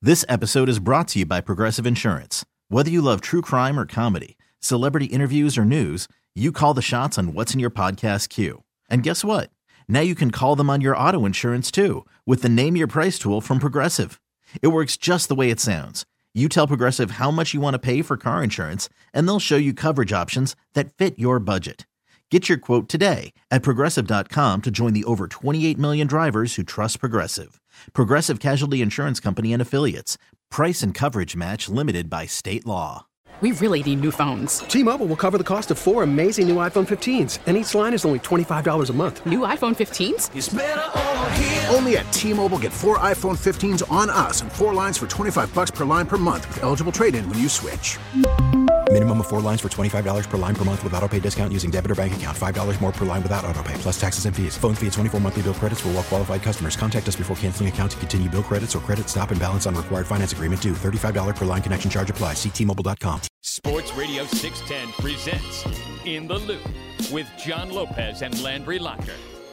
This episode is brought to you by Progressive Insurance. Whether you love true crime or comedy, celebrity interviews or news, you call the shots on what's in your podcast queue. And guess what? Now you can call them on your auto insurance too with the Name Your Price tool from Progressive. It works just the way it sounds. You tell Progressive how much you want to pay for car insurance, and they'll show you coverage options that fit your budget. Get your quote today at Progressive.com to join the over 28 million drivers who trust Progressive. Progressive Casualty Insurance Company and Affiliates. Price and coverage match limited by state law. We really need new phones. T-Mobile will cover the cost of 4 amazing new iPhone 15s, and each line is only $25 a month. New iPhone 15s? It's better over here. Only at T-Mobile, get 4 iPhone 15s on us and 4 lines for $25 per line per month with eligible trade-in when you switch. Minimum of 4 lines for $25 per line per month with autopay discount using debit or bank account. $5 more per line without autopay, plus taxes and fees. Phone fee at 24 monthly bill credits for well-qualified customers. Contact us before canceling account to continue bill credits or credit stop and balance on required finance agreement due. $35 per line connection charge applies. See T-Mobile.com. Sports Radio 610 presents In the Loop with John Lopez and Landry Locker.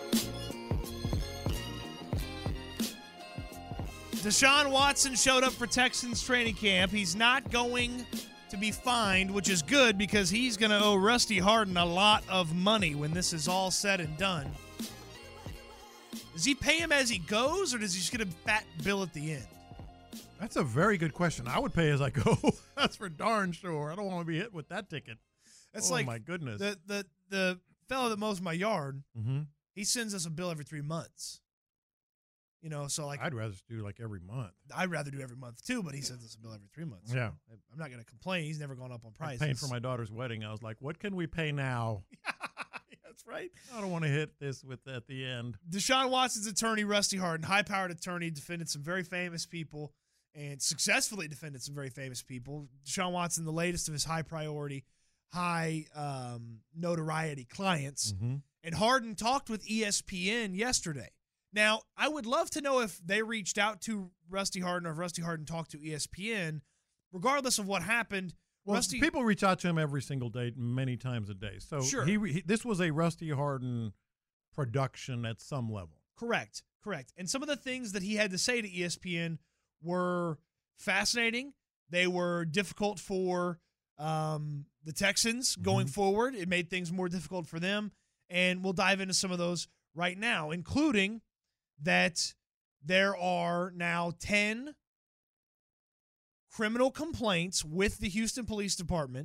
Deshaun Watson showed up for Texans training camp. He's not going to be fined, which is good because he's going to owe Rusty Hardin a lot of money when this is all said and done. Does he pay him as he goes, or does he just get a fat bill at the end? That's a very good question. I would pay as I go. That's for darn sure. I don't want to be hit with that ticket. That's oh, like my goodness. The fellow that mows my yard, Mm-hmm. he sends us a bill every 3 months. You know, so like I'd rather do like every month. I'd rather do every month too, but he sends us a bill every 3 months. Yeah. So I'm not going to complain. He's never gone up on prices. Paying for my daughter's wedding, I was like, what can we pay now? That's right. I don't want to hit this with at the end. Deshaun Watson's attorney, Rusty Hardin, high-powered attorney, defended some very famous people and successfully defended some very famous people. Deshaun Watson, the latest of his high-priority, high notoriety clients. Mm-hmm. And Hardin talked with ESPN yesterday. Now, I would love to know if they reached out to Rusty Hardin or if Rusty Hardin talked to ESPN. Regardless of what happened, well, Rusty... people reach out to him every single day, many times a day. So sure. This was a Rusty Hardin production at some level. Correct. And some of the things that he had to say to ESPN were fascinating. They were difficult for the Texans going forward. It made things more difficult for them. And we'll dive into some of those right now, including that there are now 10 criminal complaints with the Houston Police Department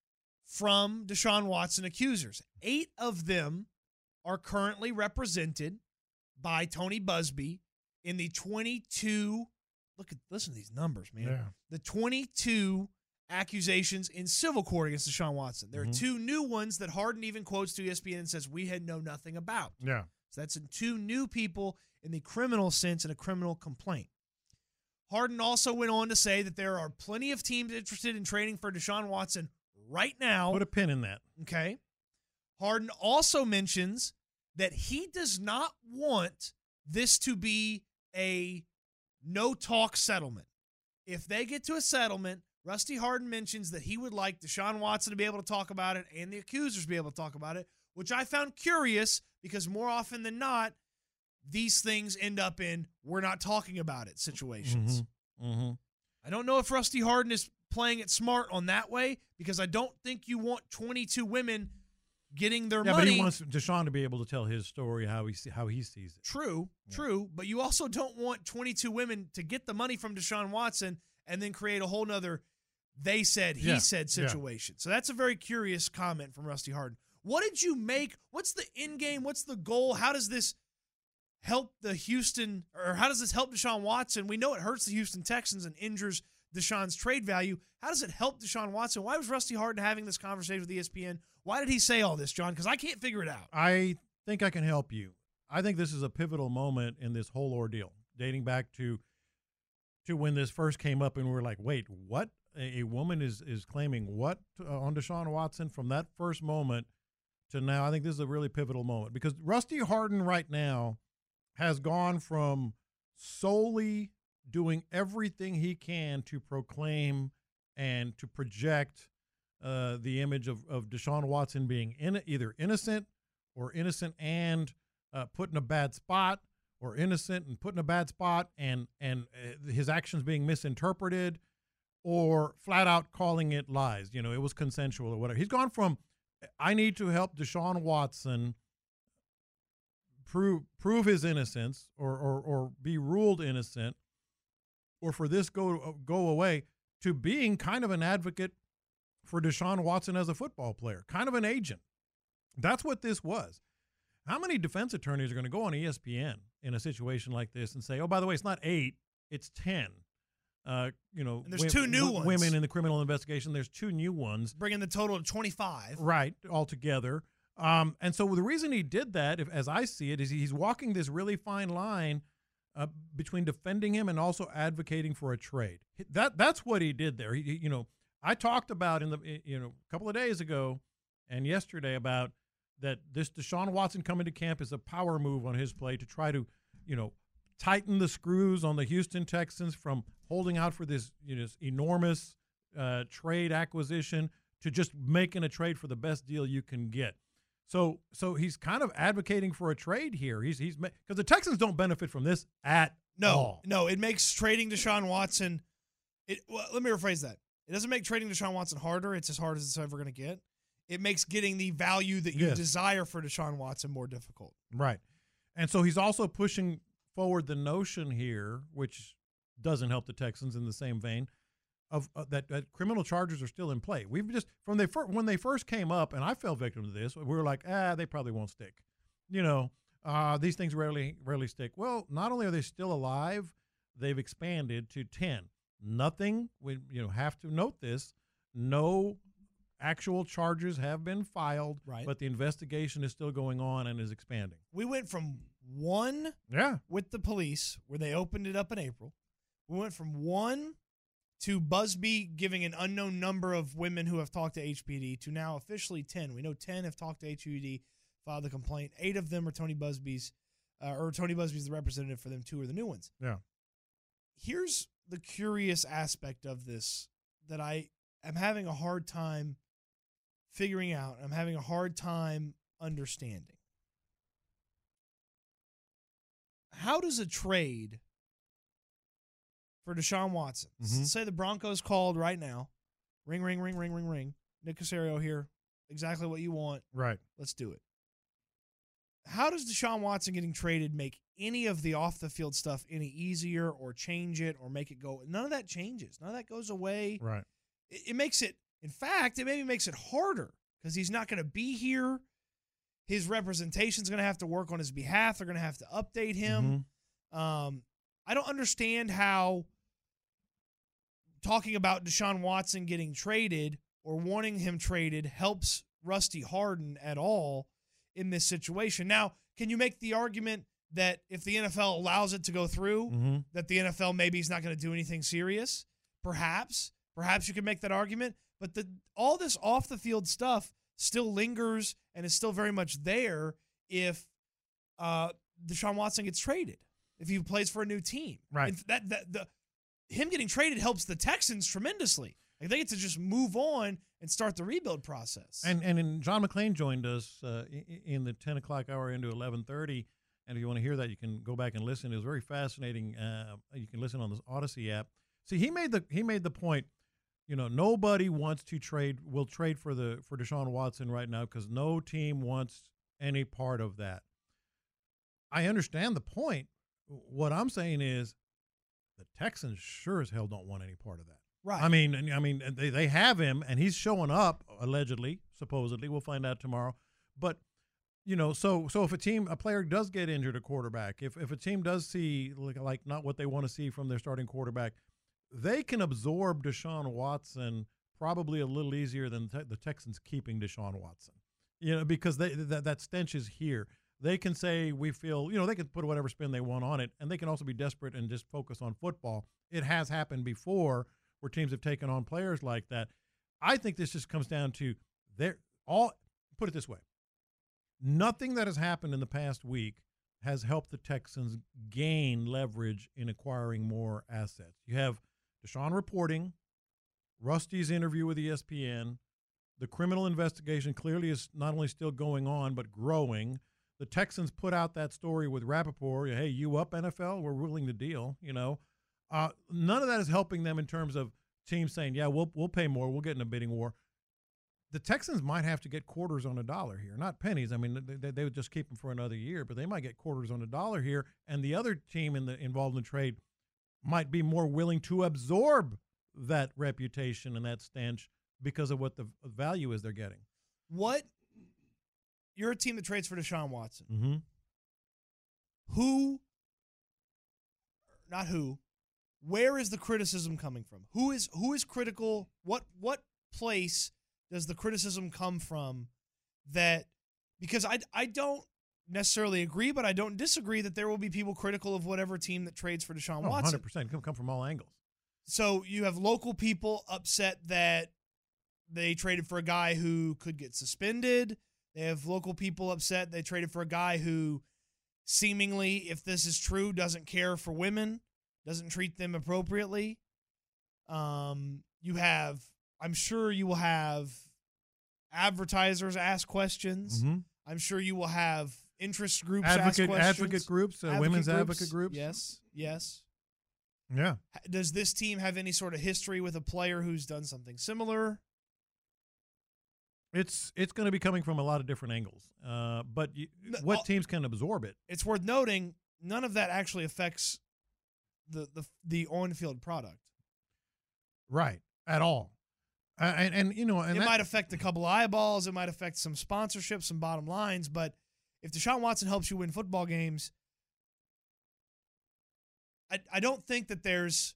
from Deshaun Watson accusers. 8 of them are currently represented by Tony Busby in the 22 – listen to these numbers, man. Yeah. The 22 accusations in civil court against Deshaun Watson. There are 2 new ones that Hardin even quotes to ESPN and says we had know nothing about. Yeah. So that's in 2 new people in the criminal sense in a criminal complaint. Hardin also went on to say that there are plenty of teams interested in trading for Deshaun Watson right now. Put a pin in that. Okay. Hardin also mentions that he does not want this to be a no-talk settlement. If they get to a settlement, Rusty Hardin mentions that he would like Deshaun Watson to be able to talk about it and the accusers to be able to talk about it, which I found curious because more often than not, these things end up in we're not talking about it situations. I don't know if Rusty Hardin is playing it smart on that way because I don't think you want 22 women getting their money. Yeah, but he wants Deshaun to be able to tell his story, how he sees it. True. But you also don't want 22 women to get the money from Deshaun Watson and then create a whole nother they said, he said situation. So that's a very curious comment from Rusty Hardin. What did you make? What's the end game? What's the goal? How does this help the Houston, or how does this help Deshaun Watson? We know it hurts the Houston Texans and injures Deshaun's trade value. How does it help Deshaun Watson? Why was Rusty Hardin having this conversation with ESPN? Why did he say all this, John? Because I can't figure it out. I think I can help you. I think this is a pivotal moment in this whole ordeal, dating back to when this first came up, and we were like, wait, what? A woman is claiming what on Deshaun Watson? From that first moment to now, I think this is a really pivotal moment because Rusty Hardin right now has gone from solely doing everything he can to proclaim and to project the image of Deshaun Watson being either innocent or innocent and put in a bad spot or innocent and put in a bad spot and his actions being misinterpreted, or flat out calling it lies. You know, it was consensual or whatever. He's gone from, I need to help Deshaun Watson prove his innocence or be ruled innocent, or for this go away, to being kind of an advocate for Deshaun Watson as a football player, kind of an agent. That's what this was. How many defense attorneys are going to go on ESPN in a situation like this and say, oh, by the way, it's not 8, it's 10. You know, and there's 2 new ones. Women in the criminal investigation. There's 2 new ones, bringing the total to 25. Right, altogether. And so the reason he did that, as I see it, is he's walking this really fine line between defending him and also advocating for a trade. That's what he did there. He you know, I talked about a couple of days ago and yesterday about that this Deshaun Watson coming to camp is a power move on his play to try to, tighten the screws on the Houston Texans from holding out for this, enormous trade acquisition to just making a trade for the best deal you can get. So he's kind of advocating for a trade here. He's because the Texans don't benefit from this at all. No, it makes trading Deshaun Watson. Let me rephrase that. It doesn't make trading Deshaun Watson harder. It's as hard as it's ever going to get. It makes getting the value that you desire for Deshaun Watson more difficult. Right. And so he's also pushing forward the notion here, which doesn't help the Texans in the same vein, of that criminal charges are still in play. We've just when they first came up, and I fell victim to this, we were like, they probably won't stick. These things rarely stick. Well, not only are they still alive, they've expanded to 10. Nothing. We have to note this. No actual charges have been filed, right, but the investigation is still going on and is expanding. We went from 1 with the police, where they opened it up in April. We went from 1 to Busby giving an unknown number of women who have talked to HPD to now officially 10. We know 10 have talked to HPD, filed the complaint. 8 of them are Tony Busby's, or Tony Busby's the representative for them. 2 are the new ones. Yeah. Here's the curious aspect of this that I am having a hard time figuring out. I'm having a hard time understanding. How does a trade for Deshaun Watson, say the Broncos called right now, ring, ring, ring, ring, ring, ring, Nick Caserio here, exactly what you want. Right. Let's do it. How does Deshaun Watson getting traded make any of the off-the-field stuff any easier or change it or make it go? None of that changes. None of that goes away. Right. It makes it, in fact, it maybe makes it harder because he's not going to be here. His representation's going to have to work on his behalf. They're going to have to update him. I don't understand how talking about Deshaun Watson getting traded or wanting him traded helps Rusty Hardin at all in this situation. Now, can you make the argument that if the NFL allows it to go through, that the NFL maybe is not going to do anything serious? Perhaps you can make that argument. But all this off-the-field stuff still lingers and is still very much there if Deshaun Watson gets traded, if he plays for a new team. Right. And him getting traded helps the Texans tremendously. Like, they get to just move on and start the rebuild process. And John McClain joined us in the 10 o'clock hour into 11:30. And if you want to hear that, you can go back and listen. It was very fascinating. You can listen on the Odyssey app. See, he made the point. Nobody will trade for Deshaun Watson right now because no team wants any part of that. I understand the point. What I'm saying is the Texans sure as hell don't want any part of that. Right. I mean, they have him, and he's showing up allegedly, supposedly. We'll find out tomorrow. But so if a player does get injured, a quarterback, if a team does see like not what they want to see from their starting quarterback, they can absorb Deshaun Watson probably a little easier than the Texans keeping Deshaun Watson. Because that stench is here. They can say we feel, they can put whatever spin they want on it, and they can also be desperate and just focus on football. It has happened before where teams have taken on players like that. I think this just comes down to put it this way. Nothing that has happened in the past week has helped the Texans gain leverage in acquiring more assets. You have Deshaun reporting, Rusty's interview with ESPN, the criminal investigation clearly is not only still going on but growing. The Texans put out that story with Rappaport. Hey, you up, NFL? We're willing to deal. None of that is helping them in terms of teams saying, yeah, we'll pay more. We'll get in a bidding war. The Texans might have to get quarters on a dollar here, not pennies. I mean, they would just keep them for another year, but they might get quarters on a dollar here. And the other team involved in the trade might be more willing to absorb that reputation and that stench because of what the value is they're getting. You're a team that trades for Deshaun Watson. Mm-hmm. Where is the criticism coming from? Who is critical? What place does the criticism come from? That, because I don't necessarily agree, but I don't disagree that there will be people critical of whatever team that trades for Deshaun Watson. 100% come from all angles. So you have local people upset that they traded for a guy who could get suspended. They have local people upset they traded for a guy who seemingly, if this is true, doesn't care for women, doesn't treat them appropriately. I'm sure you will have advertisers ask questions. Mm-hmm. I'm sure you will have interest groups ask questions. Advocate groups, women's advocate groups. Yes. Yeah. Does this team have any sort of history with a player who's done something similar? It's going to be coming from a lot of different angles. But what teams can absorb it? It's worth noting none of that actually affects the on-field product. Right. At all. And it might affect a couple of eyeballs. It might affect some sponsorships, some bottom lines. But if Deshaun Watson helps you win football games, I don't think that there's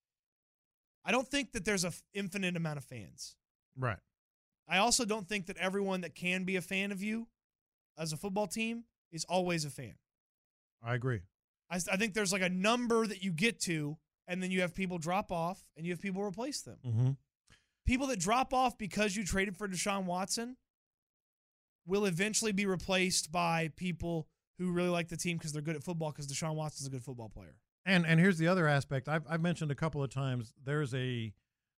an infinite amount of fans. Right. I also don't think that everyone that can be a fan of you as a football team is always a fan. I agree. I think there's like a number that you get to, and then you have people drop off, and you have people replace them. Mm-hmm. People that drop off because you traded for Deshaun Watson will eventually be replaced by people who really like the team because they're good at football, because Deshaun Watson's a good football player. And here's the other aspect. I've mentioned a couple of times there's a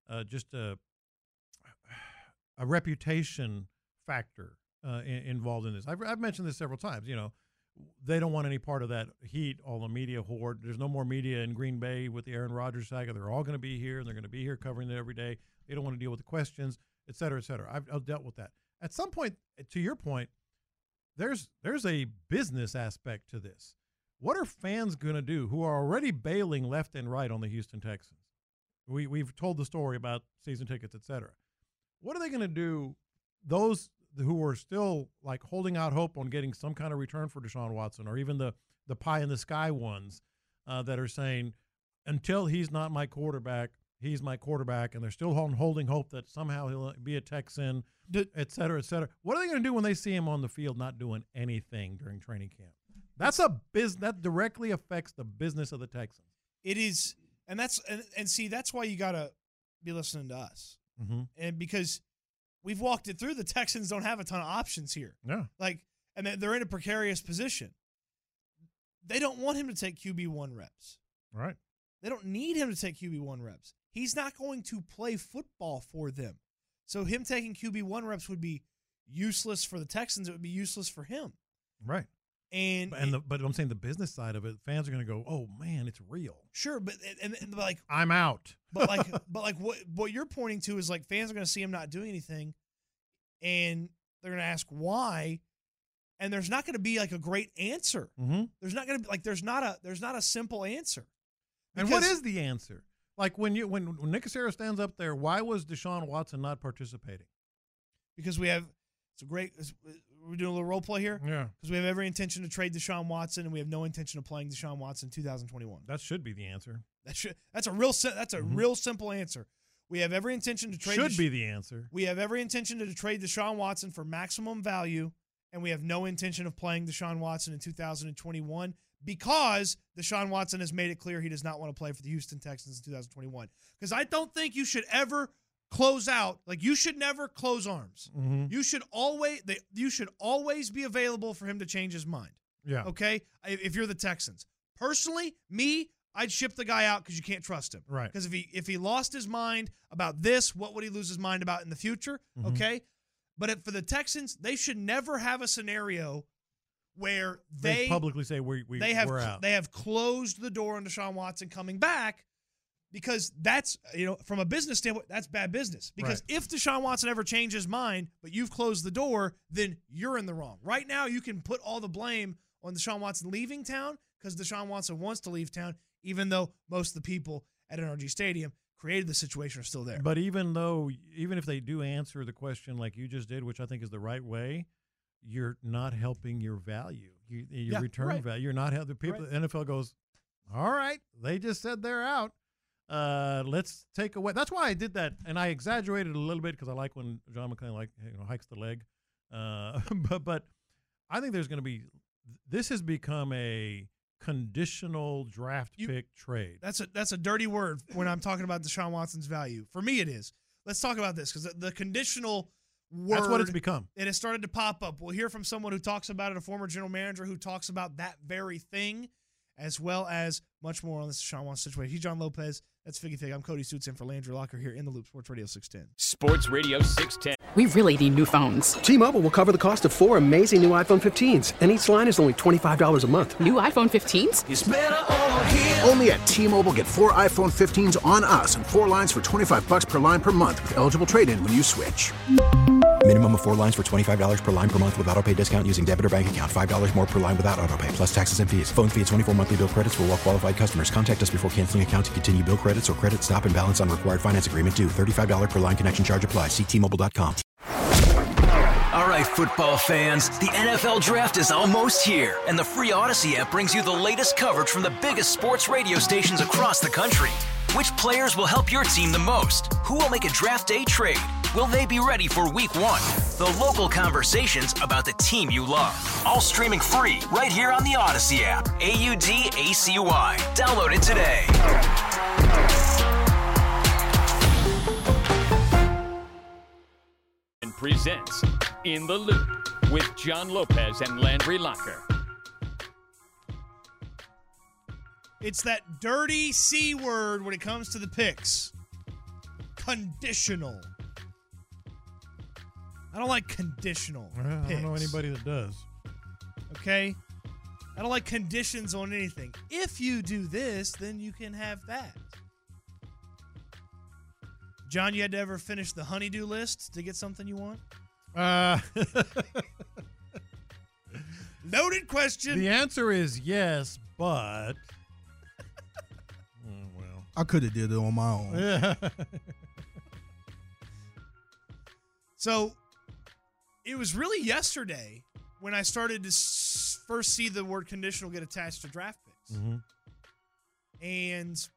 reputation factor involved in this. I've mentioned this several times. They don't want any part of that heat, all the media horde. There's no more media in Green Bay with the Aaron Rodgers saga. They're all going to be here, and they're going to be here covering it every day. They don't want to deal with the questions, et cetera, et cetera. I've dealt with that. At some point, to your point, there's a business aspect to this. What are fans going to do who are already bailing left and right on the Houston Texans? We've told the story about season tickets, et cetera. What are they going to do, those who are still like holding out hope on getting some kind of return for Deshaun Watson, or even the pie in the sky ones that are saying, until he's not my quarterback, he's my quarterback, and they're still holding hope that somehow he'll be a Texan, et cetera, et cetera. What are they going to do when they see him on the field not doing anything during training camp? That's that directly affects the business of the Texans. It is, and that's why you got to be listening to us. Mm-hmm. And because we've walked it through, the Texans don't have a ton of options here. Yeah. And they're in a precarious position. They don't want him to take QB1 reps. Right. They don't need him to take QB1 reps. He's not going to play football for them. So him taking QB1 reps would be useless for the Texans. It would be useless for him. Right. But I'm saying the business side of it, fans are going to go, "Oh man, it's real." Sure, but I'm out. but what you're pointing to is like fans are going to see him not doing anything, and they're going to ask why, and there's not going to be like a great answer. Mm-hmm. There's not going to be there's not a simple answer. And what is the answer? Like when Nick Cassera stands up there, why was Deshaun Watson not participating? Because we're doing a little role play here. Yeah. Because we have every intention to trade Deshaun Watson, and we have no intention of playing Deshaun Watson in 2021. That should be the answer. That's a real simple answer. We have every intention to trade. Be the answer. We have every intention to trade Deshaun Watson for maximum value, and we have no intention of playing Deshaun Watson in 2021 because Deshaun Watson has made it clear he does not want to play for the Houston Texans in 2021. Because I don't think you should ever close out. You should never close arms. Mm-hmm. You should always be available for him to change his mind. Yeah. Okay? If you're the Texans. Personally, I'd ship the guy out because you can't trust him. Right. Because if he lost his mind about this, what would he lose his mind about in the future? Mm-hmm. Okay? But for the Texans, they should never have a scenario where they publicly say we're out. They have closed the door on Deshaun Watson coming back, because that's, from a business standpoint, that's bad business. Because if Deshaun Watson ever changes his mind, but you've closed the door, then you're in the wrong. Right now, you can put all the blame on Deshaun Watson leaving town, because Deshaun Watson wants to leave town, even though most of the people at NRG Stadium created the situation are still there. But even if they do answer the question like you just did, which I think is the right way, you're not helping your value, your return value. You're not helping people. The NFL goes, all right, they just said they're out. Let's take away. That's why I did that, and I exaggerated a little bit because I like when John McClain hikes the leg. But I think there's going to be. This has become a conditional draft pick trade. That's a dirty word when I'm talking about Deshaun Watson's value. For me, it is. Let's talk about this, because the conditional word. That's what it's become. It has started to pop up. We'll hear from someone who talks about it, a former general manager who talks about that very thing, as well as much more on this Deshaun Watson situation. He's John Lopez. That's Figgy Fig. I'm Cody Stutz in for Landry Locker here in the Loop, Sports Radio 610. Sports Radio 610. We really need new phones. T-Mobile will cover the cost of 4 amazing new iPhone 15s, and each line is only $25 a month. New iPhone 15s? It's better over here. Only at T-Mobile, get 4 iPhone 15s on us and 4 lines for $25 per line per month with eligible trade-in when you switch. Minimum of 4 lines for $25 per line per month with autopay discount using debit or bank account. $5 more per line without autopay, plus taxes and fees. Phone fee at 24 monthly bill credits for well-qualified customers. Contact us before canceling account to continue bill credits or credit stop and balance on required finance agreement due. $35 per line connection charge applies. See T-Mobile.com. All right, football fans, the NFL Draft is almost here, and the free Odyssey app brings you the latest coverage from the biggest sports radio stations across the country. Which players will help your team the most? Who will make a draft day trade? Will they be ready for week 1? The local conversations about the team you love. All streaming free right here on the Odyssey app. AUDACY. Download it today. And presents In the Loop with John Lopez and Landry Locker. It's that dirty C word when it comes to the picks. Conditional. I don't like conditional picks. I don't know anybody that does. Okay? I don't like conditions on anything. If you do this, then you can have that. John, you had to ever finish the honeydew list to get something you want? Loaded question. The answer is yes, but... I could have did it on my own. Yeah. So, it was really yesterday when I started to first see the word conditional get attached to draft picks. Mm-hmm. And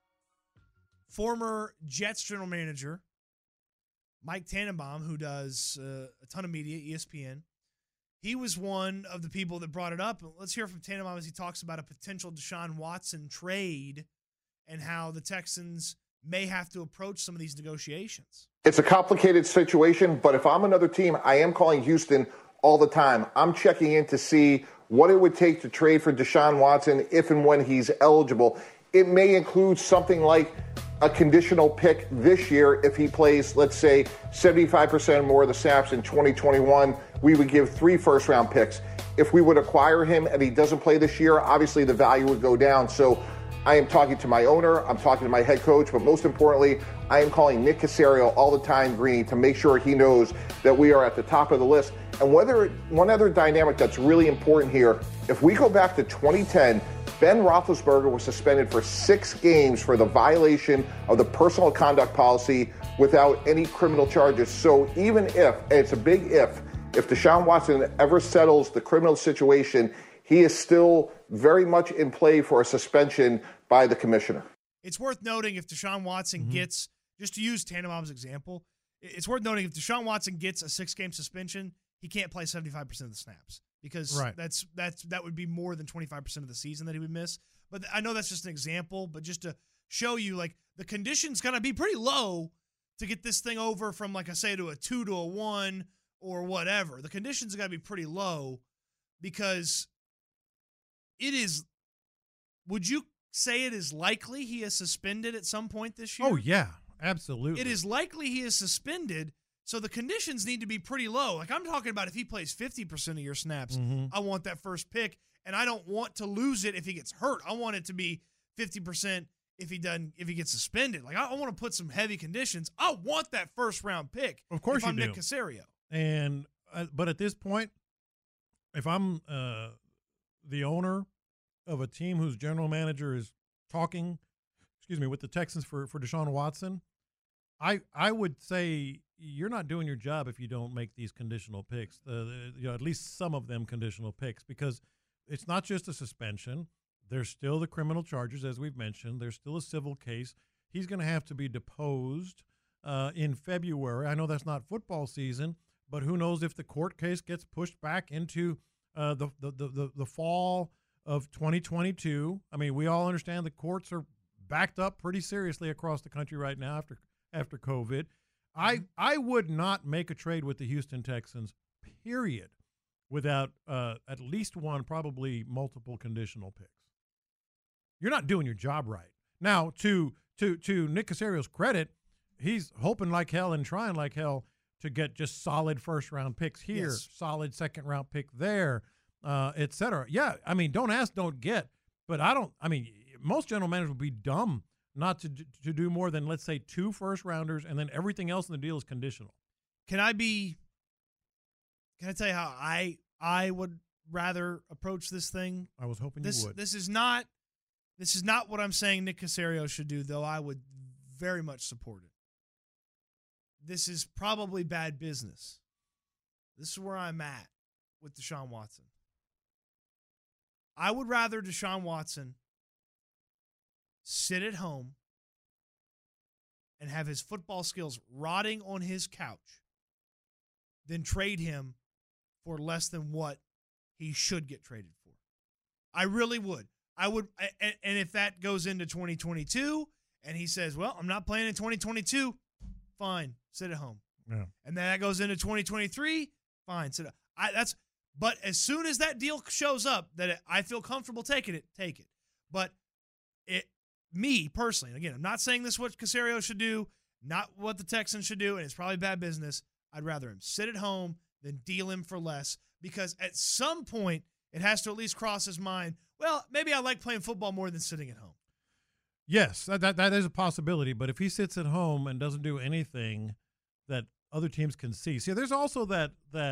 former Jets general manager Mike Tannenbaum, who does a ton of media, ESPN, he was one of the people that brought it up. Let's hear from Tannenbaum as he talks about a potential Deshaun Watson trade and how the Texans may have to approach some of these negotiations. It's a complicated situation, but if I'm another team, I am calling Houston all the time. I'm checking in to see what it would take to trade for Deshaun Watson if and when he's eligible. It may include something like a conditional pick this year. If he plays, let's say, 75% more of the snaps in 2021, we would give 3 first-round picks. If we would acquire him and he doesn't play this year, obviously the value would go down. So I am talking to my owner, I'm talking to my head coach, but most importantly, I am calling Nick Caserio all the time, Greeny, to make sure he knows that we are at the top of the list. And one other dynamic that's really important here, if we go back to 2010, Ben Roethlisberger was suspended for 6 games for the violation of the personal conduct policy without any criminal charges. So even if, and it's a big if Deshaun Watson ever settles the criminal situation, he is still very much in play for a suspension by the commissioner. It's worth noting if Deshaun Watson gets, just to use Tannenbaum's example, it's worth noting if Deshaun Watson gets a 6-game suspension, he can't play 75% of the snaps because that would be more than 25% of the season that he would miss. But I know that's just an example, but just to show you, like, the condition's going to be pretty low to get this thing over from, like I say, to a 2 to a 1 or whatever. The conditions got to be pretty low because it is, would you say it is likely he is suspended at some point this year? Oh, yeah, absolutely. It is likely he is suspended. So the conditions need to be pretty low. Like I'm talking about if he plays 50% of your snaps, I want that first pick, and I don't want to lose it if he gets hurt. I want it to be 50% if he gets suspended. Like I want to put some heavy conditions. I want that first round pick. Of course, if I'm you do. Nick Caserio. And but at this point, if I'm the owner of a team whose general manager is talking, with the Texans for Deshaun Watson, I would say you're not doing your job if you don't make these conditional picks. At least some of them conditional picks, because it's not just a suspension. There's still the criminal charges, as we've mentioned. There's still a civil case. He's going to have to be deposed in February. I know that's not football season, but who knows if the court case gets pushed back into the fall of 2022. I mean, we all understand the courts are backed up pretty seriously across the country right now after COVID. I would not make a trade with the Houston Texans, period, without at least one, probably multiple conditional picks. You're not doing your job right. Now, to Nick Caserio's credit, he's hoping like hell and trying like hell to get just solid first-round picks here, solid second-round pick there, et cetera. Yeah, I mean, don't ask, don't get. But most general managers would be dumb not to do more than, let's say, 2 first-rounders, and then everything else in the deal is conditional. Can I tell you how I would rather approach this thing? I was hoping you would. This is not what I'm saying Nick Caserio should do, though I would very much support it. This is probably bad business. This is where I'm at with Deshaun Watson. I would rather Deshaun Watson sit at home and have his football skills rotting on his couch than trade him for less than what he should get traded for. I really would. I would, and if that goes into 2022 and he says, well, I'm not playing in 2022, fine, sit at home. Yeah. And then that goes into 2023, fine, sit at But as soon as that deal shows up that I feel comfortable taking it, take it. But me personally, again, I'm not saying this is what Caserio should do, not what the Texans should do, and it's probably bad business. I'd rather him sit at home than deal him for less, because at some point it has to at least cross his mind, well, maybe I like playing football more than sitting at home. Yes, that is a possibility. But if he sits at home and doesn't do anything that other teams can see. See, there's also that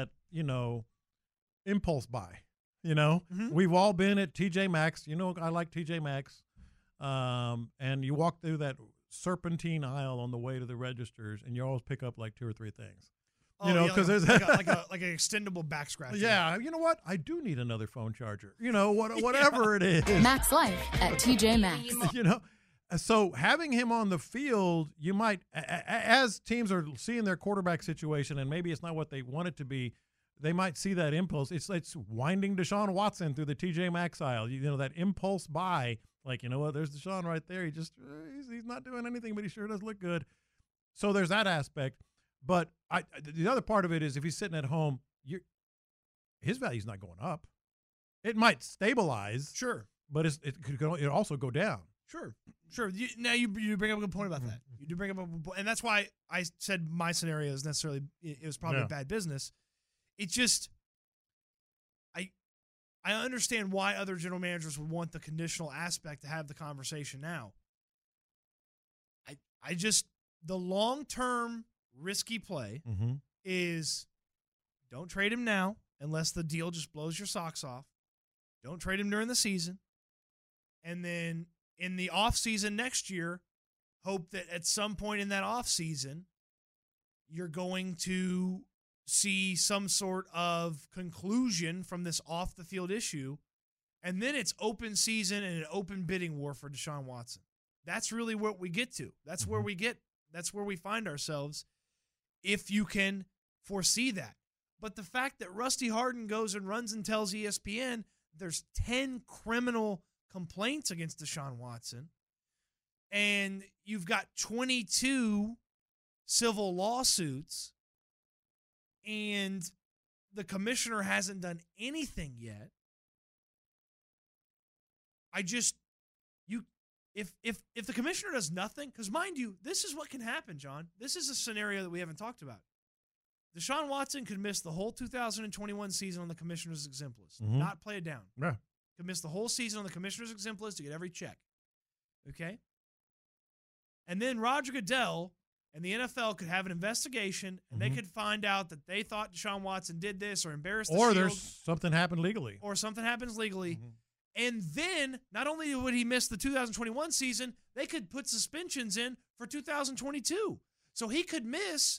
impulse buy. We've all been at TJ Maxx. I like TJ Maxx. And you walk through that serpentine aisle on the way to the registers, and you always pick up like 2 or 3 things. Because there's like an extendable back scratcher. Yeah, you know what? I do need another phone charger. Whatever it is. Max Life at TJ Maxx. So having him on the field, you might, as teams are seeing their quarterback situation, and maybe it's not what they want it to be, they might see that impulse. It's winding Deshaun Watson through the TJ Maxx aisle. That impulse buy. Like, you know what? There's Deshaun right there. He's not doing anything, but he sure does look good. So there's that aspect. But the other part of it is if he's sitting at home, his value's not going up. It might stabilize. Sure. But it could also go down. Sure. Now you bring up a good point about that. You do bring up a good point. And that's why I said my scenario is necessarily, it was probably bad business. It's just, I understand why other general managers would want the conditional aspect to have the conversation now. I just, the long-term risky play is don't trade him now unless the deal just blows your socks off. Don't trade him during the season. And then in the offseason next year, hope that at some point in that offseason, you're going to see some sort of conclusion from this off-the-field issue, and then it's open season and an open bidding war for Deshaun Watson. That's really what we get to. That's where we find ourselves if you can foresee that. But the fact that Rusty Hardin goes and runs and tells ESPN there's 10 criminal complaints against Deshaun Watson, and you've got 22 civil lawsuits, and the commissioner hasn't done anything yet. If the commissioner does nothing, because mind you, this is what can happen, John. This is a scenario that we haven't talked about. Deshaun Watson could miss the whole 2021 season on the commissioner's exemplis, Mhm. not play it down. Yeah. Could miss the whole season on the commissioner's exemplis to get every check. Okay? And then Roger Goodell and the NFL could have an investigation, and they could find out that they thought Deshaun Watson did this or embarrassed the Or Shield, there's something happened legally. or something happens legally. And then not only would he miss the 2021 season, they could put suspensions in for 2022. So he could miss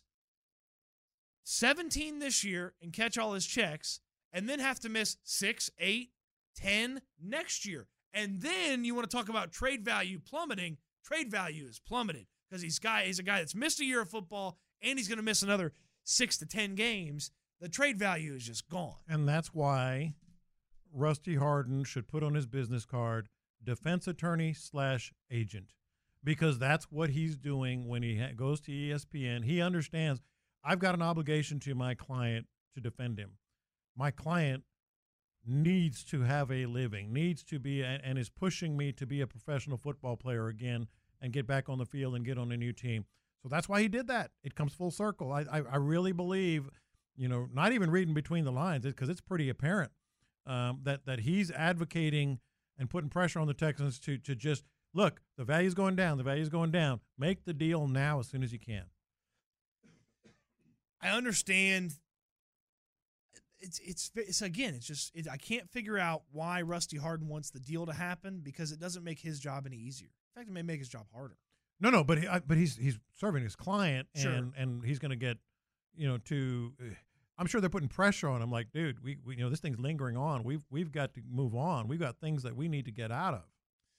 17 this year and catch all his checks, and then have to miss 6, 8, 10 next year. And then you want to talk about trade value plummeting. Trade value is plummeted because he's a guy that's missed a year of football, and he's going to miss another 6 to 10 games. The trade value is just gone. And that's why Rusty Hardin should put on his business card defense attorney / agent, because that's what he's doing when he goes to ESPN. He understands I've got an obligation to my client to defend him. My client needs to have a living, needs to be, and is pushing me to be a professional football player again and get back on the field and get on a new team. So that's why he did that. It comes full circle. I really believe, not even reading between the lines, because it's pretty apparent that he's advocating and putting pressure on the Texans to just, look, the value's going down. The value's going down. Make the deal now as soon as you can. I understand. It's just I can't figure out why Rusty Hardin wants the deal to happen, because it doesn't make his job any easier. In fact, it may make his job harder. No, but he's serving his client, Sure. and he's going to get, I'm sure they're putting pressure on him. Like, dude, we this thing's lingering on. We've got to move on. We've got things that we need to get out of.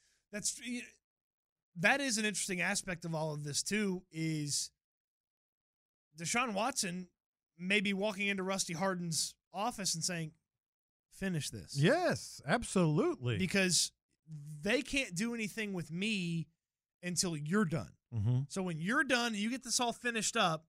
That is an interesting aspect of all of this too. Is Deshaun Watson may be walking into Rusty Hardin's office and saying, "Finish this." Yes, absolutely. Because they can't do anything with me until you're done. Mm-hmm. So when you're done and you get this all finished up,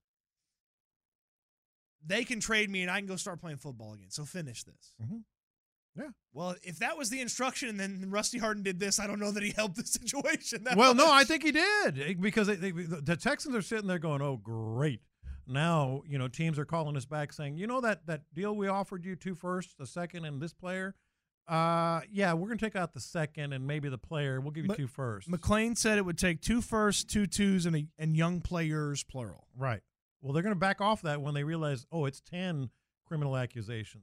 they can trade me and I can go start playing football again. So finish this. Mm-hmm. Yeah. Well, if that was the instruction and then Rusty Hardin did this, I don't know that he helped the situation. No, I think he did, because the Texans are sitting there going, "Oh, great." Now, teams are calling us back saying, that deal we offered you, 2 firsts, a second, and this player, yeah, we're going to take out the second and maybe the player. We'll give you 2 firsts. McClain said it would take 2 firsts, 2 twos, and young players, plural. Right. Well, they're going to back off that when they realize, it's 10 criminal accusations.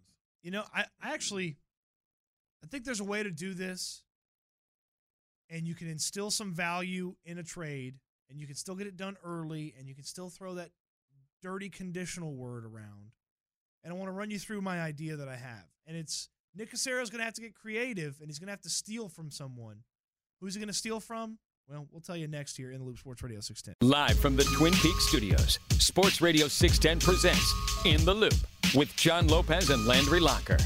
I think there's a way to do this, and you can instill some value in a trade, and you can still get it done early, and you can still throw that dirty conditional word around. And I want to run you through my idea that I have. And it's Nick Caserio's going to have to get creative, and he's going to have to steal from someone. Who's he going to steal from? Well, we'll tell you next here in the Loop Sports Radio 610. Live from the Twin Peaks studios, Sports Radio 610 presents In the Loop with John Lopez and Landry Locker.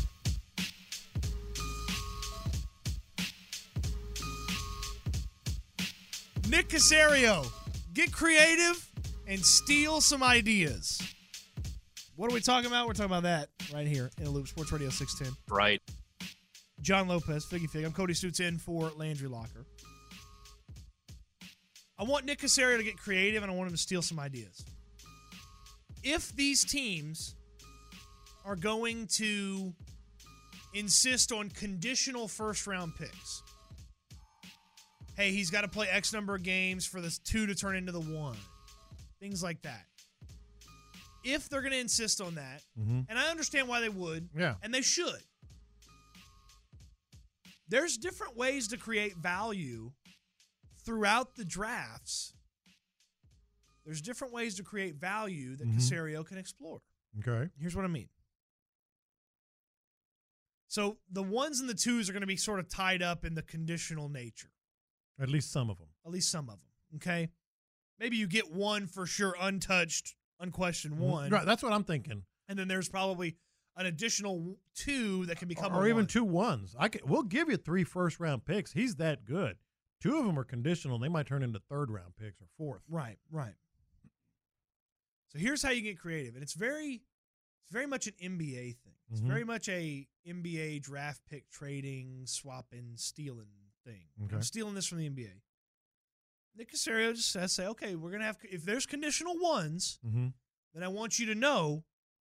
Nick Caserio, get creative and steal some ideas. What are we talking about? We're talking about that right here in the Loop Sports Radio 610. Right. John Lopez, Figgy Fig. I'm Cody Stutz in for Landry Locker. I want Nick Caserio to get creative, and I want him to steal some ideas. If these teams are going to insist on conditional first-round picks, hey, he's got to play X number of games for this 2 to turn into the 1, things like that. If they're going to insist on that, and I understand why they would, and they should, there's different ways to create value throughout the drafts. There's different ways to create value that Caserio can explore. Okay. Here's what I mean. So the 1s and the 2s are going to be sort of tied up in the conditional nature. At least some of them. Okay? Maybe you get 1 for sure, untouched, unquestioned 1. Right, that's what I'm thinking. And then there's probably an additional 2 that can become or a even 1. 2 1s. We'll give you 3 first-round picks. He's that good. 2 of them are conditional. They might turn into 3rd-round picks or 4th. Right. So here's how you get creative, and it's very much an NBA thing. It's very much a NBA draft pick trading, swapping, stealing thing. Okay. I'm stealing this from the NBA. Nick Caserio just says, okay, we're gonna have, if there's conditional 1s, then I want you to know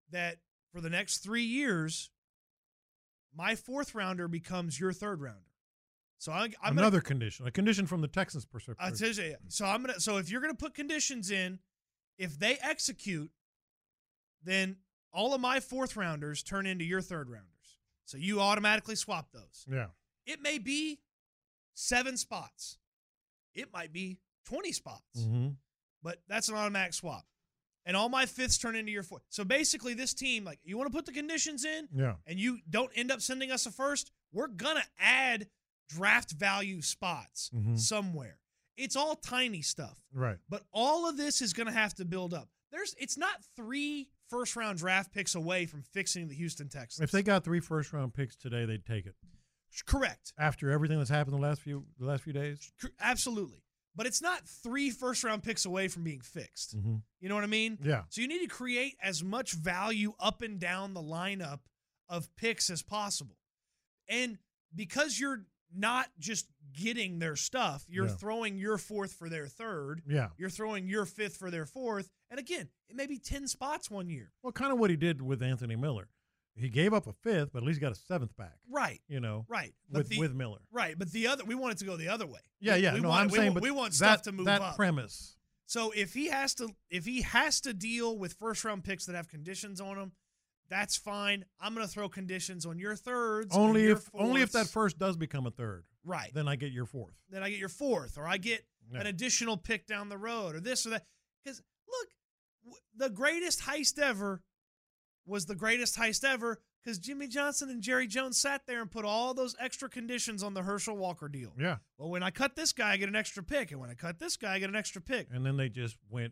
that for the next 3 years, my 4th rounder becomes your 3rd rounder. So I'm another condition, a condition from the Texans' perspective. So if you're going to put conditions in, if they execute, then all of my 4th rounders turn into your 3rd rounders. So you automatically swap those. Yeah. It may be 7 spots. It might be 20 spots. Mm-hmm. But that's an automatic swap. And all my 5ths turn into your 4th. So basically this team, like, you want to put the conditions in, and you don't end up sending us a 1st, we're going to add draft value spots somewhere. It's all tiny stuff. Right. But all of this is going to have to build up. It's not 3 first-round draft picks away from fixing the Houston Texans. If they got 3 first-round picks today, they'd take it. Correct. After everything that's happened the last few days? Absolutely. But it's not 3 first-round picks away from being fixed. Mm-hmm. You know what I mean? Yeah. So you need to create as much value up and down the lineup of picks as possible. And because you're not just getting their stuff, you're throwing your 4th for their 3rd. Yeah. You're throwing your 5th for their 4th. And again, it may be 10 spots one year. Well, kind of what he did with Anthony Miller. He gave up a 5th, but at least got a 7th back. Right. You know. Right. With Miller. Right. But we want it to go the other way. Yeah, yeah. We want stuff to move up. That premise. So if he has to deal with first-round picks that have conditions on them, that's fine. I'm going to throw conditions on your 3rds. Only if that 1st does become a 3rd. Right. Then I get your 4th. Then I get your 4th, or I get an additional pick down the road, or this or that. Because look, the greatest heist ever was the greatest heist ever because Jimmy Johnson and Jerry Jones sat there and put all those extra conditions on the Herschel Walker deal. Yeah. Well, when I cut this guy, I get an extra pick, and when I cut this guy, I get an extra pick. And then they just went,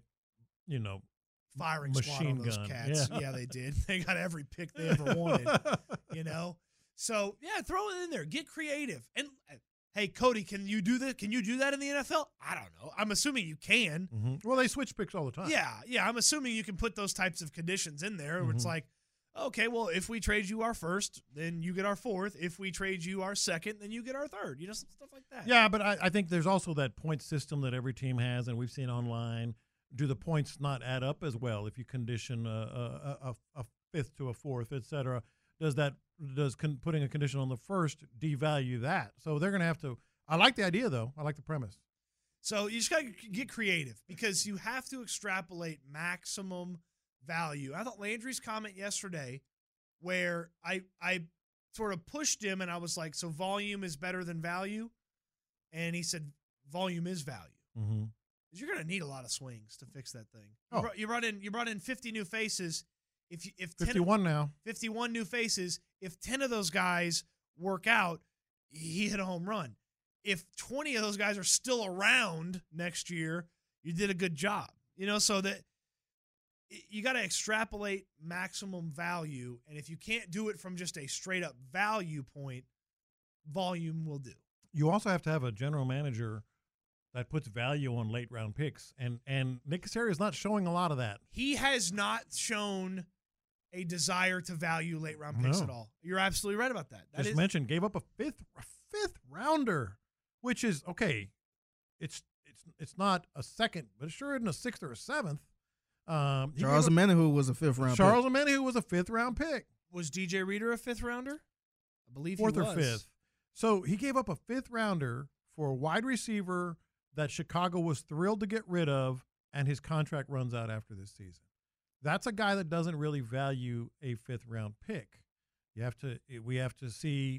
firing machine squad on those gun. cats. Yeah. Yeah, they did. They got every pick they ever wanted, So, yeah, throw it in there. Get creative. And, hey, Cody, can you do this? Can you do that in the NFL? I don't know. I'm assuming you can. Mm-hmm. Well, they switch picks all the time. Yeah. I'm assuming you can put those types of conditions in there where it's like, okay, well, if we trade you our 1st, then you get our 4th. If we trade you our 2nd, then you get our 3rd. Stuff like that. Yeah, but I think there's also that point system that every team has, and we've seen online. Do the points not add up as well if you condition a 5th to a 4th, et cetera? Does putting a condition on the 1st devalue that? So they're going to have to – I like the idea, though. I like the premise. So you just got to get creative because you have to extrapolate maximum value. I thought Landry's comment yesterday where I sort of pushed him and I was like, so volume is better than value? And he said volume is value. Mm-hmm. You're going to need a lot of swings to fix that thing. Oh. You brought in 50 new faces. If 51 now. 51 new faces. If 10 of those guys work out, he hit a home run. If 20 of those guys are still around next year, you did a good job. So that you got to extrapolate maximum value, and if you can't do it from just a straight up value point, volume will do. You also have to have a general manager that puts value on late round picks. And Nick Caserio is not showing a lot of that. He has not shown a desire to value late round picks at all. You're absolutely right about that. Just mentioned, gave up a fifth rounder, which is okay. It's not a 2nd, but it sure isn't a 6th or a 7th. Charles Omenihu was a 5th round. Charles Omenihu was a 5th round pick. Was DJ Reader a 5th rounder? I believe 4th he was. or 5th. So he gave up a 5th rounder for a wide receiver that Chicago was thrilled to get rid of, and his contract runs out after this season. That's a guy that doesn't really value a 5th round pick. We have to see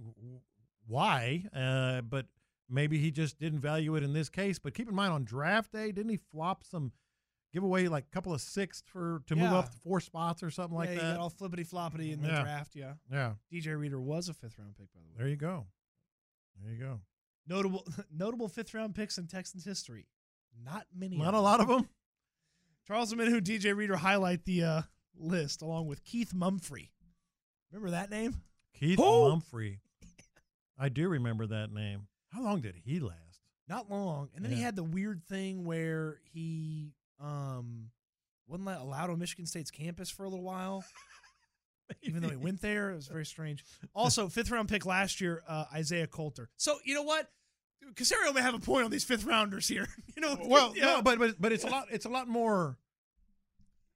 why, but maybe he just didn't value it in this case. But keep in mind, on draft day, didn't he give away like a couple of 6th to move up 4 spots or something like that? Yeah, he got all flippity-floppity in the draft, yeah. Yeah. DJ Reader was a 5th round pick, by the way. There you go. Notable 5th round picks in Texans history. Not many. Not a lot of them. Charles Omenihu, DJ Reader highlight the list along with Keith Mumphrey. Remember that name? Keith Mumphrey. I do remember that name. How long did he last? Not long. And then he had the weird thing where he wasn't allowed on Michigan State's campus for a little while. Even though he went there. It was very strange. Also, 5th round pick last year, Isaiah Coulter. So, you know what? Caserio may have a point on these 5th rounders here. No, but it's a lot more.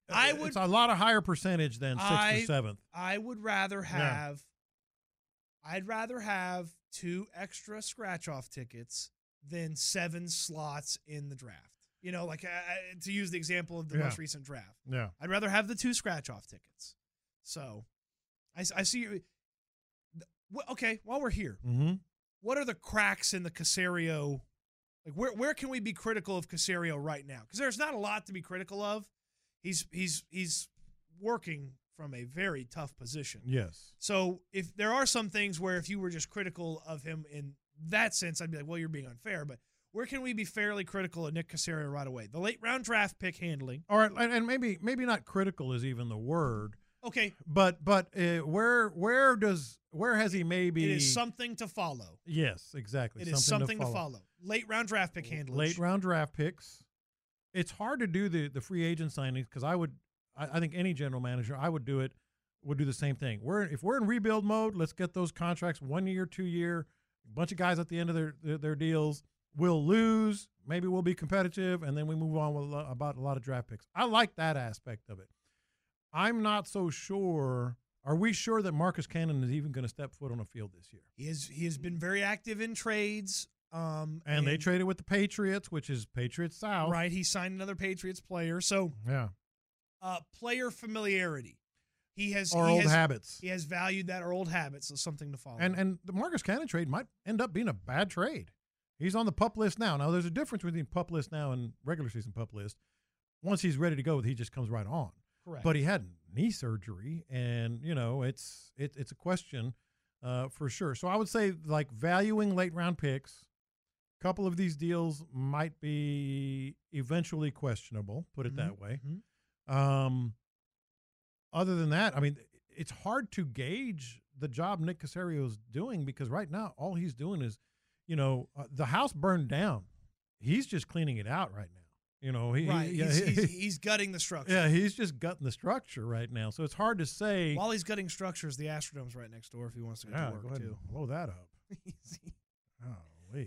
It's a lot of higher percentage than 6th or 7th. I would rather have. Yeah. I'd rather have 2 extra scratch-off tickets than 7 slots in the draft. You know, like to use the example of the most recent draft. Yeah. I'd rather have the 2 scratch-off tickets. So, I see. Okay, while we're here, what are the cracks in the Caserio? Like, where can we be critical of Caserio right now? Because there's not a lot to be critical of. He's working from a very tough position. Yes. So if there are some things where if you were just critical of him in that sense, I'd be like, well, you're being unfair. But where can we be fairly critical of Nick Caserio right away? The late round draft pick handling. All right, and maybe not critical is even the word. Okay. But where has he maybe? It is something to follow. Yes, exactly. It is something to follow. Late round draft pick handling. Late round draft picks. It's hard to do the free agent signings because I think any general manager would do the same thing. If we're in rebuild mode, let's get those contracts 1 year, 2 year, a bunch of guys at the end of their deals. We'll lose, maybe we'll be competitive, and then we move on with about a lot of draft picks. I like that aspect of it. I'm not so sure. Are we sure that Marcus Cannon is even going to step foot on a field this year? He has been very active in trades. And they traded with the Patriots, which is Patriots South. Right, he signed another Patriots player. So yeah. Player familiarity. Old habits. He has valued that, or old habits, so something to follow. And the Marcus Cannon trade might end up being a bad trade. He's on the PUP list now. Now, there's a difference between PUP list now and regular season PUP list. Once he's ready to go, he just comes right on. Correct. But he had knee surgery, and, it's a question for sure. So I would say, like, valuing late-round picks, a couple of these deals might be eventually questionable, put it that way. Other than that, I mean, it's hard to gauge the job Nick Caserio is doing because right now all he's doing is, the house burned down. He's just cleaning it out right now. He's gutting the structure. Yeah, he's just gutting the structure right now. So it's hard to say. While he's gutting structures, the Astrodome's right next door if he wants to go to work go ahead too. And blow that up. Easy. Oh,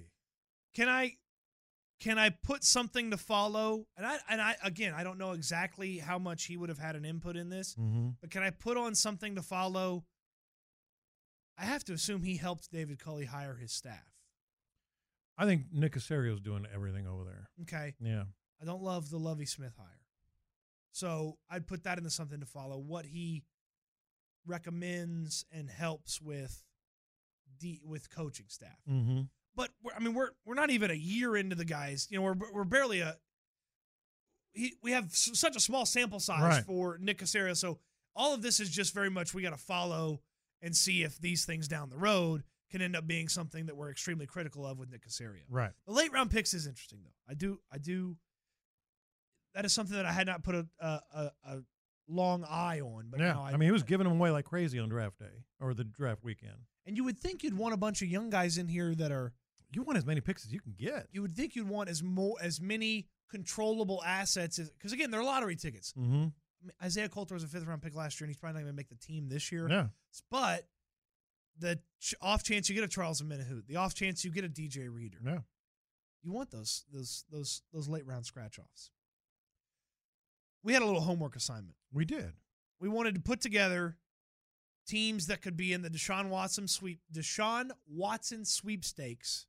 Can I put something to follow? And I don't know exactly how much he would have had an input in this, but can I put on something to follow? I have to assume he helped David Culley hire his staff. I think Nick Caserio's doing everything over there. Okay. Yeah. I don't love the Lovie Smith hire. So I'd put that into something to follow. What he recommends and helps with coaching staff. Mm-hmm. But we're not even a year into the guys. We're barely we have such a small sample size for Nick Caserio. So all of this is just very much we got to follow and see if these things down the road can end up being something that we're extremely critical of with Nick Caserio. Right. The late round picks is interesting though. I do. That is something that I had not put a long eye on. But yeah, now he was giving them away like crazy on draft day or the draft weekend. And you would think you'd want a bunch of young guys in here that are. You want as many picks as you can get. You would think you'd want as many controllable assets because again, they're lottery tickets. Mm-hmm. Isaiah Coulter was a 5th round pick last year, and he's probably not going to make the team this year. Yeah. But the off chance you get a Charles Omenihu, the off chance you get a DJ Reader. Yeah. You want those late round scratch offs. We had a little homework assignment. We did. We wanted to put together teams that could be in the Deshaun Watson sweepstakes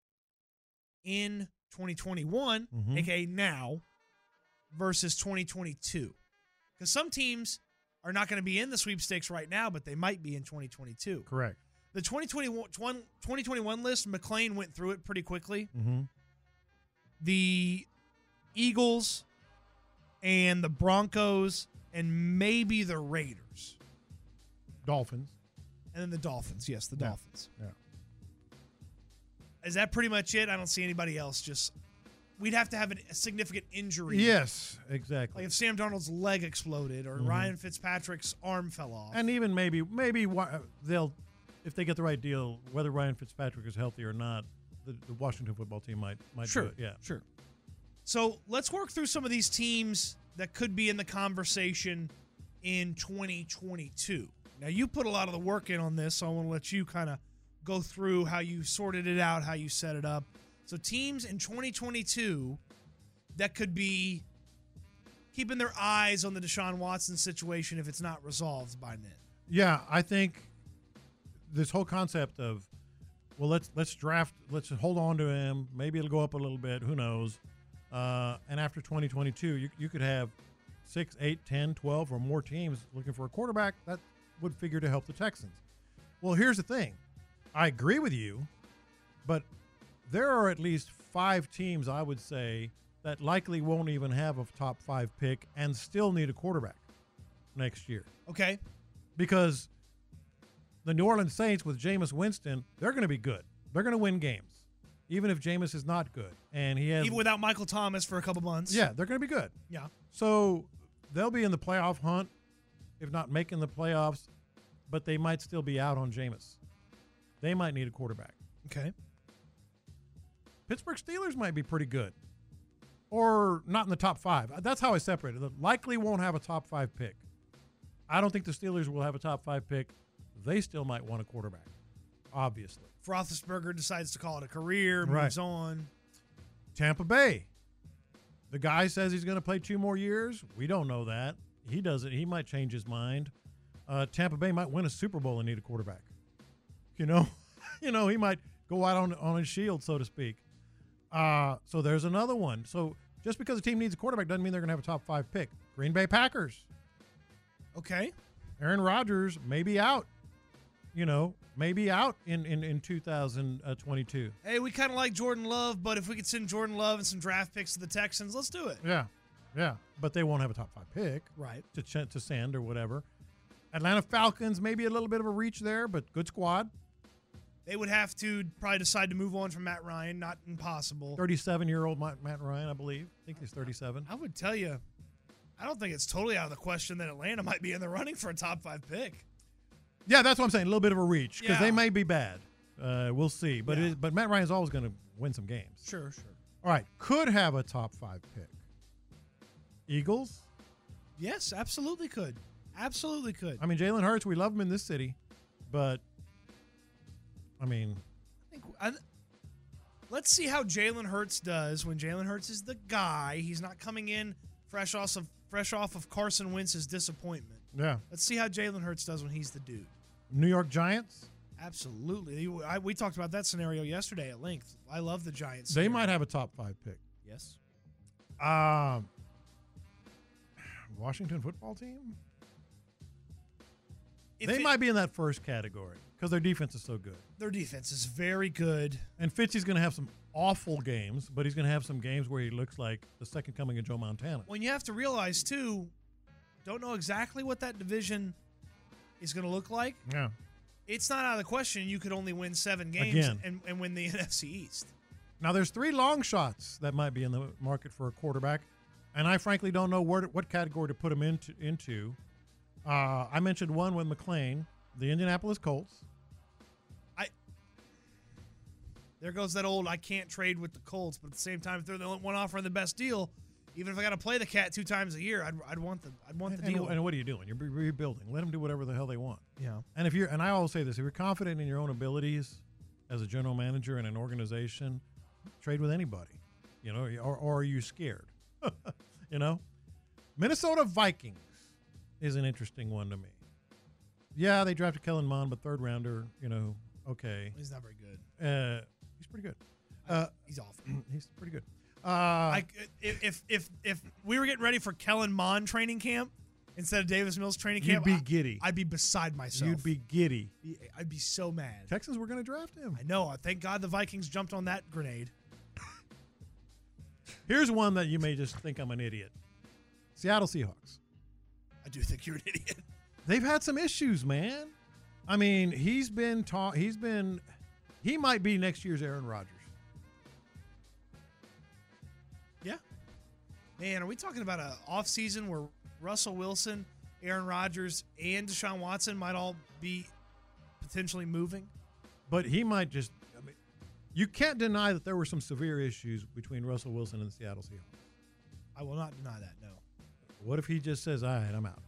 in 2021, aka now, versus 2022. Because some teams are not going to be in the sweepstakes right now, but they might be in 2022. Correct. The 2021 list, McLean went through it pretty quickly. Mm-hmm. The Eagles and the Broncos and maybe the Raiders. Dolphins. And then the Dolphins. Yes, the Dolphins. Yeah. Is that pretty much it? I don't see anybody else. Just we'd have to have a significant injury. Yes, exactly. Like if Sam Darnold's leg exploded or Ryan Fitzpatrick's arm fell off. And even maybe they'll, if they get the right deal, whether Ryan Fitzpatrick is healthy or not, the Washington football team might sure, do it. Yeah, sure. So let's work through some of these teams that could be in the conversation in 2022. Now, you put a lot of the work in on this, so I want to let you kind of go through how you sorted it out, how you set it up. So teams in 2022 that could be keeping their eyes on the Deshaun Watson situation if it's not resolved by then. Yeah, I think this whole concept of, well, let's draft, let's hold on to him. Maybe it'll go up a little bit. Who knows? And after 2022, you could have 6, 8, 10, 12 or more teams looking for a quarterback. That would figure to help the Texans. Well, here's the thing. I agree with you, but there are at least 5 teams, I would say, that likely won't even have a top 5 pick and still need a quarterback next year. Okay. Because the New Orleans Saints with Jameis Winston, they're going to be good. They're going to win games, even if Jameis is not good. And he has, even without Michael Thomas for a couple months. Yeah, they're going to be good. Yeah. So they'll be in the playoff hunt, if not making the playoffs, but they might still be out on Jameis. They might need a quarterback. Okay. Pittsburgh Steelers might be pretty good, or not in the top 5. That's how I separate it. They likely won't have a top 5 pick. I don't think the Steelers will have a top 5 pick. They still might want a quarterback, obviously. Roethlisberger decides to call it a career, moves on. Tampa Bay. The guy says he's going to play 2 more years. We don't know that. He doesn't. He might change his mind. Tampa Bay might win a Super Bowl and need a quarterback. He might go out on his shield, so to speak. So there's another one. So just because a team needs a quarterback doesn't mean they're going to have a top 5 pick. Green Bay Packers. Okay. Aaron Rodgers may be out. Maybe out in 2022. Hey, we kind of like Jordan Love, but if we could send Jordan Love and some draft picks to the Texans, let's do it. Yeah. But they won't have a top 5 pick. Right. To send or whatever. Atlanta Falcons, maybe a little bit of a reach there, but good squad. They would have to probably decide to move on from Matt Ryan. Not impossible. 37-year-old Matt Ryan, I believe. I think he's 37. I would tell you, I don't think it's totally out of the question that Atlanta might be in the running for a top 5 pick. Yeah, that's what I'm saying. A little bit of a reach because they may be bad. We'll see. But but Matt Ryan's always going to win some games. Sure. All right. Could have a top 5 pick. Eagles? Yes, absolutely could. Absolutely could. I mean, Jalen Hurts, we love him in this city, but let's see how Jalen Hurts does when Jalen Hurts is the guy. He's not coming in fresh off of Carson Wentz's disappointment. Yeah. Let's see how Jalen Hurts does when he's the dude. New York Giants? Absolutely. We talked about that scenario yesterday at length. I love the Giants. They might have a top 5 pick. Yes. Washington football team? They might be in that first category because their defense is so good. Their defense is very good. And Fitzy's going to have some awful games, but he's going to have some games where he looks like the second coming of Joe Montana. When you have to realize, too, don't know exactly what that division is going to look like. Yeah. It's not out of the question you could only win 7 games and win the NFC East. Now, there's 3 long shots that might be in the market for a quarterback, and I frankly don't know what category to put them into. I mentioned one with McLean, the Indianapolis Colts. There goes that old I can't trade with the Colts, but at the same time, if they're the one offering the best deal, even if I got to play the cat 2 times a year, I'd want the deal. And what are you doing? You're rebuilding. Let them do whatever the hell they want. Yeah. And I always say this: if you're confident in your own abilities as a general manager in an organization, trade with anybody. Or are you scared? Minnesota Vikings is an interesting one to me. Yeah, they drafted Kellen Mond, but 3rd rounder. Okay. He's not very good. He's pretty good. He's awful. He's pretty good. If we were getting ready for Kellen Mond training camp instead of Davis Mills training camp, you'd be giddy. I'd be beside myself. You'd be giddy. I'd be so mad. Texans were going to draft him. I know. Thank God the Vikings jumped on that grenade. Here's one that you may just think I'm an idiot. Seattle Seahawks. I do think you're an idiot. They've had some issues, man. I mean, he might be next year's Aaron Rodgers. Yeah. Man, are we talking about an offseason where Russell Wilson, Aaron Rodgers, and Deshaun Watson might all be potentially moving? But he might just you can't deny that there were some severe issues between Russell Wilson and the Seattle Seahawks. I will not deny that, no. What if he just says, all right, I'm out?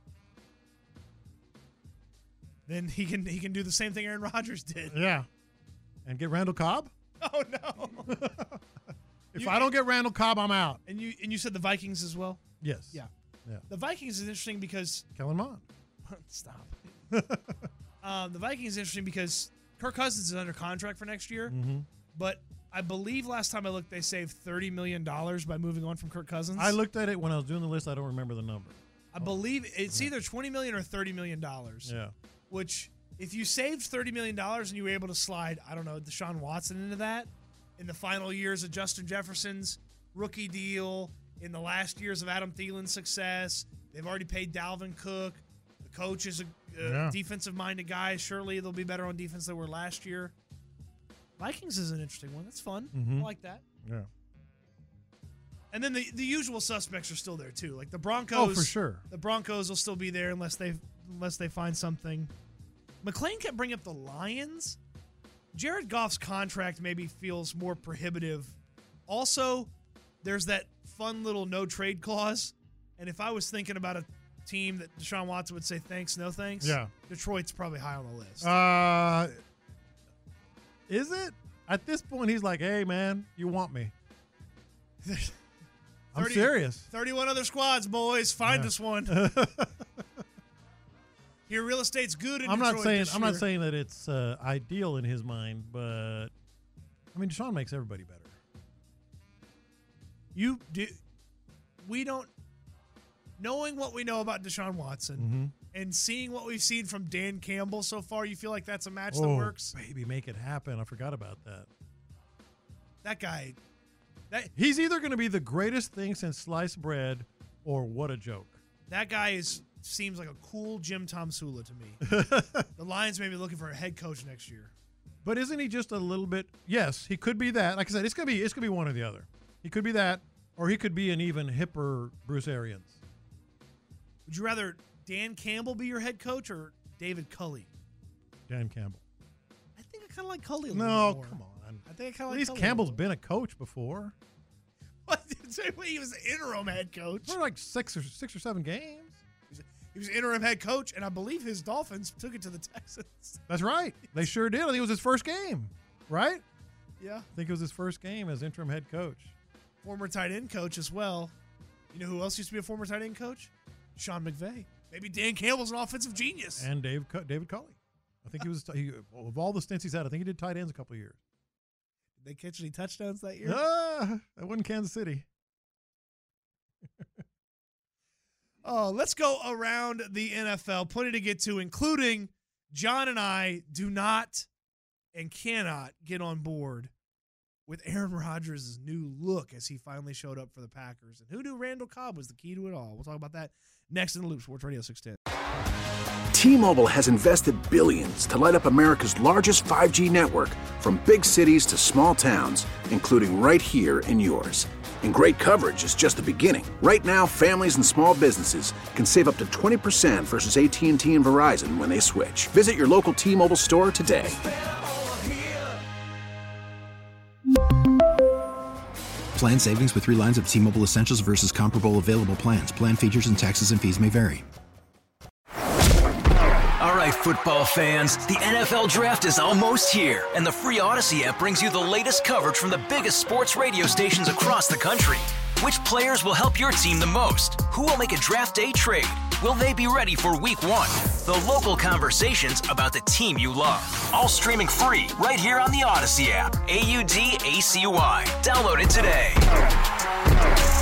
Then he can do the same thing Aaron Rodgers did. Yeah. And get Randall Cobb? Oh, no. If I don't get Randall Cobb, I'm out. And you said the Vikings as well? Yes. Yeah. Yeah. The Vikings is interesting because Kellen Mond. Stop. The Vikings is interesting because Kirk Cousins is under contract for next year, but I believe last time I looked, they saved $30 million by moving on from Kirk Cousins. I looked at it when I was doing the list. I don't remember the number. I believe it's either $20 million or $30 million. Yeah. Which, if you saved $30 million and you were able to slide, I don't know, Deshaun Watson into that in the final years of Justin Jefferson's rookie deal, in the last years of Adam Thielen's success, they've already paid Dalvin Cook. The coach is a defensive-minded guy. Surely they'll be better on defense than they were last year. Vikings is an interesting one. That's fun. I like that. Yeah. And then the usual suspects are still there too. Like the Broncos. Oh, for sure. The Broncos will still be there unless they find something. McClain kept bringing up the Lions. Jared Goff's contract maybe feels more prohibitive. Also, there's that fun little no trade clause. And if I was thinking about a team that Deshaun Watson would say thanks, no thanks, Detroit's probably high on the list. Is it? At this point, he's like, hey, man, you want me. I'm serious. 31 other squads, boys. Find us one. Your real estate's good in Detroit this year. I'm not saying that it's ideal in his mind, but I mean, Deshaun makes everybody better. Knowing what we know about Deshaun Watson and seeing what we've seen from Dan Campbell so far, you feel like that's a match that works? Baby, make it happen. I forgot about that. That guy. He's either going to be the greatest thing since sliced bread or what a joke. That guy seems like a cool Jim Tomsula to me. The Lions may be looking for a head coach next year. But isn't he just a little bit? Yes, he could be that. Like I said, it's gonna be one or the other. He could be that, or he could be an even hipper Bruce Arians. Would you rather Dan Campbell be your head coach or David Culley? Dan Campbell. I think I kind of like Culley a little bit more. Come on. I think I kind of like At least Culley Campbell's been a coach before. What? He was an interim head coach. For like six or seven games. He was interim head coach, and I believe his Dolphins took it to the Texans. That's right. They sure did. I think it was his first game, right? Yeah. I think it was his first game as interim head coach. Former tight end coach as well. You know who else used to be a former tight end coach? Sean McVay. Maybe Dan Campbell's an offensive genius. And David Culley. I think he was of all the stints he's had, I think he did tight ends a couple of years. Did they catch any touchdowns that year? That wasn't Kansas City. Let's go around the NFL. Plenty to get to, including John and I do not and cannot get on board with Aaron Rodgers' new look as he finally showed up for the Packers. And who knew Randall Cobb was the key to it all? We'll talk about that next in the Loop. Sports Radio 610. T-Mobile has invested billions to light up America's largest 5G network, from big cities to small towns, including right here in yours. And great coverage is just the beginning. Right now, families and small businesses can save up to 20% versus AT&T and Verizon when they switch. Visit your local T-Mobile store today. Plan savings with 3 lines of T-Mobile Essentials versus comparable available plans. Plan features and taxes and fees may vary. All right, football fans, the NFL Draft is almost here, and the free Odyssey app brings you the latest coverage from the biggest sports radio stations across the country. Which players will help your team the most? Who will make a draft day trade? Will they be ready for Week 1? The local conversations about the team you love. All streaming free right here on the Odyssey app. AUDACY. Download it today.